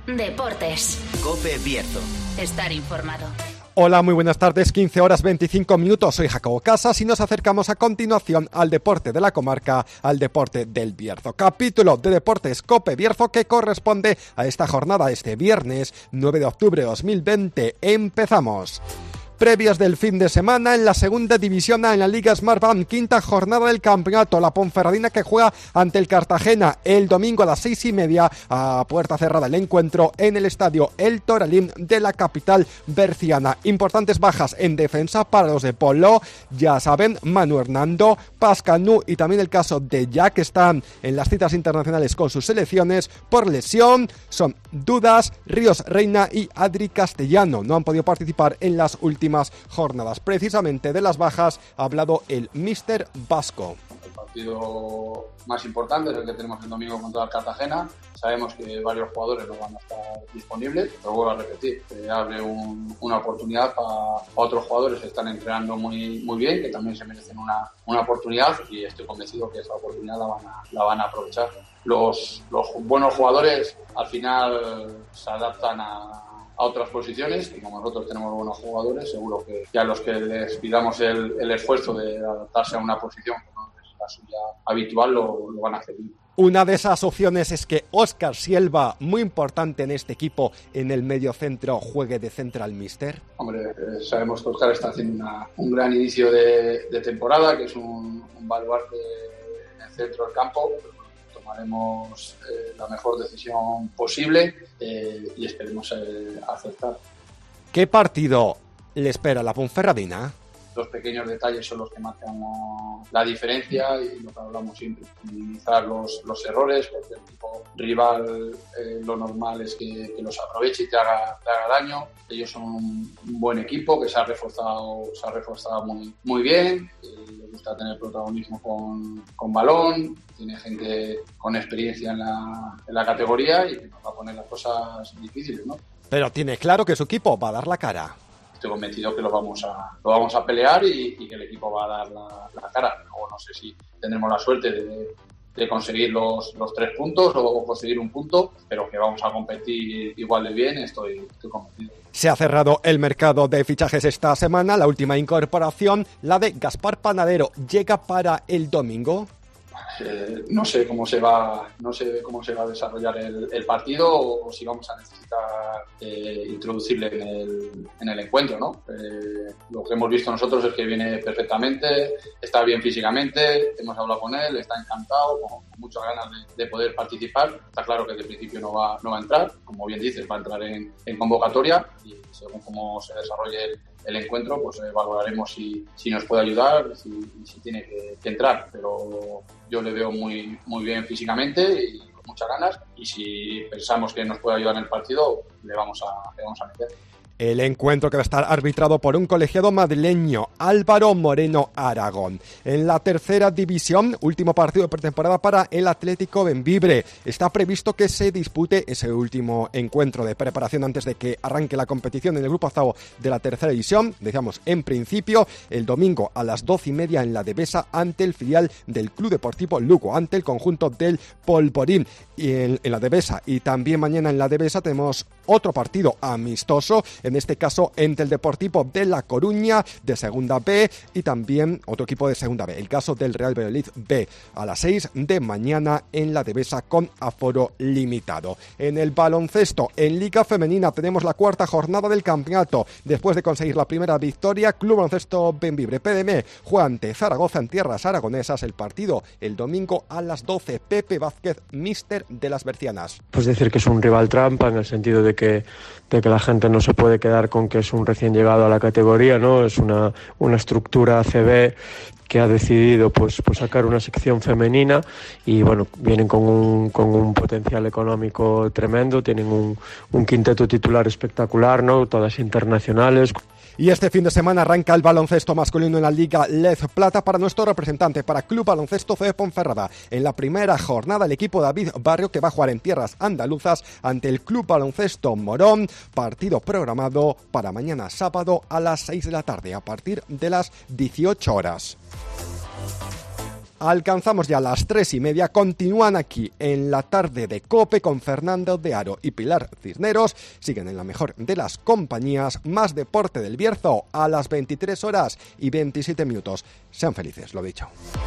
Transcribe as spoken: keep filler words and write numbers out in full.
Deportes. COPE Bierzo. Estar informado. Hola, muy buenas tardes, quince horas veinticinco minutos, soy Jacobo Casas y nos acercamos a continuación al deporte de la comarca, al deporte del Bierzo. Capítulo de Deportes COPE Bierzo que corresponde a esta jornada este viernes nueve de octubre de dos mil veinte. Empezamos. Previas del fin de semana en la segunda división A en la Liga Smartbank, quinta jornada del campeonato, la Ponferradina que juega ante el Cartagena el domingo a las seis y media a puerta cerrada el encuentro en el estadio El Toralín de la capital berciana. Importantes bajas en defensa para los de Polo, ya saben, Manu Hernando, Pascanú y también el caso de Jack que están en las citas internacionales con sus selecciones por lesión. Son dudas, Ríos Reina y Adri Castellano, no han podido participar en las últimas jornadas. Precisamente de las bajas ha hablado el míster Vasco. El partido más importante es el que tenemos el domingo contra el Cartagena. Sabemos que varios jugadores no van a estar disponibles, pero vuelvo a repetir, que abre un, una oportunidad para otros jugadores que están entrenando muy, muy bien, que también se merecen una, una oportunidad, y estoy convencido que esa oportunidad la van a, la van a aprovechar. Los, los buenos jugadores al final se adaptan a a otras posiciones, y como nosotros tenemos buenos jugadores, seguro que ya los que les pidamos el, el esfuerzo de adaptarse a una posición que no es la suya habitual, lo, lo van a hacer bien. Una de esas opciones es que Óscar Silva, muy importante en este equipo, en el medio centro, juegue de central mister. Hombre, eh, sabemos que Óscar está haciendo una, un gran inicio de, de temporada, que es un, un baluarte en el centro del campo. Tomaremos eh, la mejor decisión posible eh, y esperemos eh, acertar. ¿Qué partido le espera a la Ponferradina? Los pequeños detalles son los que marcan la, la diferencia, y lo que hablamos siempre, minimizar los, los errores, porque el equipo rival eh, lo normal es que, que los aproveche y te haga, te haga daño. Ellos son un, un buen equipo que se ha reforzado, se ha reforzado muy, muy bien, eh, le gusta tener protagonismo con, con balón, tiene gente con experiencia en la, en la categoría y que nos va a poner las cosas difíciles, ¿no? Pero tiene claro que su equipo va a dar la cara. Estoy convencido que lo vamos a lo vamos a pelear y, y que el equipo va a dar la, la cara. Luego no sé si tendremos la suerte de, de conseguir los, los tres puntos o conseguir un punto, pero que vamos a competir igual de bien, estoy, estoy convencido. Se ha cerrado el mercado de fichajes esta semana. La última incorporación, la de Gaspar Panadero, llega para el domingo. Eh, no sé cómo se va no sé cómo se va a desarrollar el, el partido, o, o si vamos a necesitar eh, introducirle en el, en el encuentro, ¿no? Eh, lo que hemos visto nosotros es que viene perfectamente, está bien físicamente, hemos hablado con él, está encantado, con, con muchas ganas de, de poder participar. Está claro que de principio no va, no va a entrar, como bien dices, va a entrar en, en convocatoria, y según cómo se desarrolle el, el encuentro, pues eh, valoraremos si, si nos puede ayudar, si, si tiene que, que entrar, pero yo le veo muy, muy bien físicamente y con muchas ganas, y si pensamos que nos puede ayudar en el partido, le vamos a, le vamos a meter. El encuentro que va a estar arbitrado por un colegiado madrileño, Álvaro Moreno Aragón. En la tercera división, último partido de pretemporada para el Atlético Bembibre. Está previsto que se dispute ese último encuentro de preparación antes de que arranque la competición en el grupo octavo de la tercera división. Decíamos, en principio, el domingo a las doce y media en la Devesa ante el filial del Club Deportivo Lugo, ante el conjunto del Polvorín. Y en, en la Devesa, y también mañana en la Devesa tenemos otro partido amistoso, en este caso entre el Deportivo de La Coruña de Segunda B y también otro equipo de Segunda B, el caso del Real Valladolid B, a las seis de mañana en la Devesa con aforo limitado. En el baloncesto, en Liga Femenina, tenemos la cuarta jornada del campeonato. Después de conseguir la primera victoria, Club Baloncesto Bembibre P D M juega ante Zaragoza en tierras aragonesas. El partido el domingo a las doce. Pepe Vázquez, míster de las bercianas. Pues decir que es un rival trampa, en el sentido de que, de que la gente no se puede quedar con que es un recién llegado a la categoría, ¿no? Es una, una estructura A C B que ha decidido pues, pues sacar una sección femenina, y bueno, vienen con un, con un potencial económico tremendo, tienen un, un quinteto titular espectacular, ¿no? Todas internacionales. Y este fin de semana arranca el baloncesto masculino en la Liga Lez Plata para nuestro representante, para Club Baloncesto C de Ponferrada. En la primera jornada, el equipo David Barrio, que va a jugar en tierras andaluzas ante el Club Baloncesto Morón. Partido programado para mañana sábado a las seis de la tarde, a partir de las dieciocho horas. Alcanzamos ya las tres y media, continúan aquí en la tarde de COPE con Fernando de Aro y Pilar Cisneros, siguen en la mejor de las compañías, más deporte del Bierzo a las veintitrés horas y veintisiete minutos. Sean felices, lo dicho.